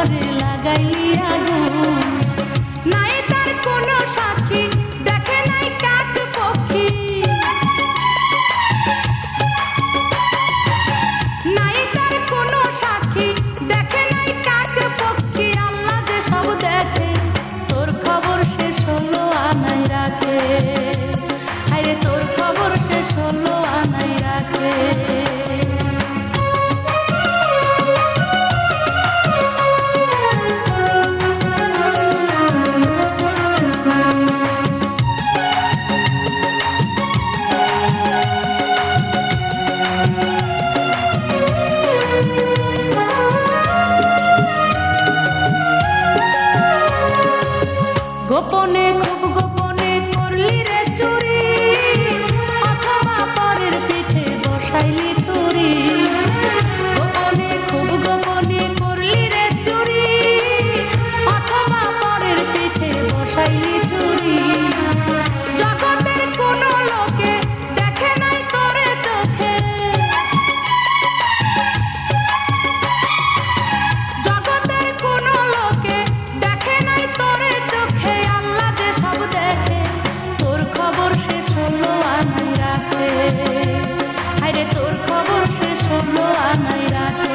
ঘরে লাগাইলি আগুন। নাই তার কোনো সাক্ষী, দেখে নাই কাক পক্ষী, নাই তার কোনো সাক্ষী, দেখে নাই কাক পক্ষী। আল্লাহ যে সব দেখে, তোর খবর শেষ হলো আনাই রাখে। হায়রে তোর খবর শেষ হলো আনাই রাখে। গোপনে খুব গোপনে করলি রে চুরি, অথবা পরের পিঠে বসাইলি ছুরি। গোপনে খুব গোপনে করলি রে চুরি, অথবা পরের পিঠে বসাইলি ছুরি। জগতের কোনো লোকে দেখে নাই তোরে চোখে, জগতের কোনো লোকে দেখে নাই তোরে চোখে। আল্লাহ যে সব দেখে, তোর খবর শেষ হলো আনাই রাখে। হায়রে তোর খবর শেষ হলো আনাই রাখে।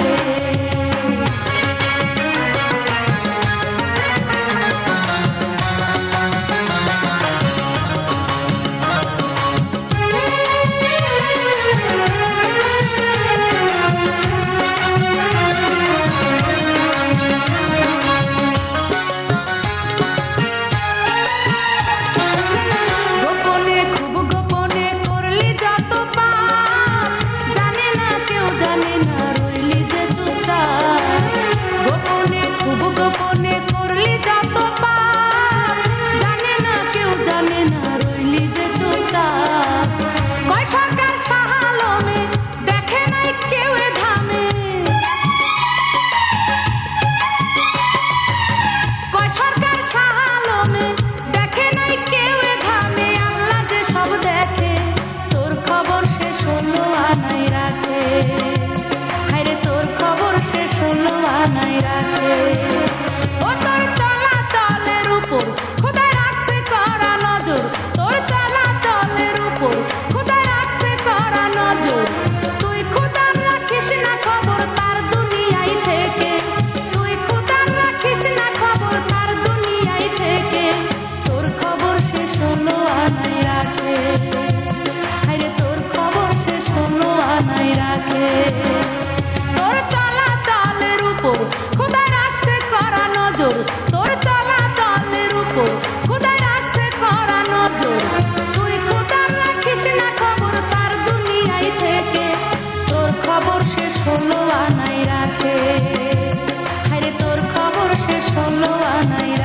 গোপনে খুব গোপনে করলি যত পাপ, জানে না কেউ জানে না, রইলি যে চুপচাপ। গোপনে খুব গোপনে করলি যত পাপ, জানে না কেউ জানে না, রইলি যে চুপচাপ। কয় সরকার শাহ আলমে, দেখে নাই কেউ এ ধামে, কয় সরকার শাহ আলমে, দেখে নাই কেউ এ ধামে। আল্লাহ যে সব দেখে, তোর খবর শেষ হলো আনাই রাখে। হায়রে তোর খবর শেষ হলো আনাই রাখে। ও তোর চলাচলের উপর খোদা রাখছে কড়া নজর, তোর চলাচলের উপর খোদা রাখছে কড়া নজর। তুই খোদার রাখিস না খবর তার দুনিয়ায় থেকে, তুই খোদার রাখিস না খবর তার দুনিয়ায় থেকে। তোর খবর শেষ হলো আনাই রাখে। হায়রে তোর খবর শেষ হলো আনাই রাখে। তোর চলাচলের উপর খোদা রাখছে কড়া নজর, তোর চলাচলের উপর খোদা রাখছে কড়া নজর। তুই খোদার রাখিস না খবর তার দুনিয়ায় থেকে, তোর খবর শেষ হলো আনাই রাখে। হায়রে তোর খবর শেষ হলো আনাই রাখে।